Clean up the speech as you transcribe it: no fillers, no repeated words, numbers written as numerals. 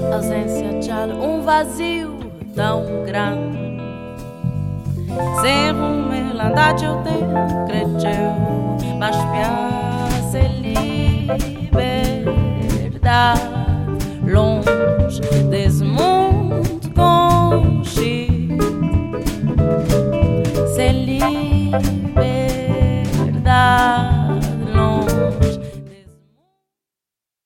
ausência de um vazio tão grande. Sem rumo, l'andade eu tenho, credeu, mas piace liberdade, longe desse mundo com Chico, c'est libre.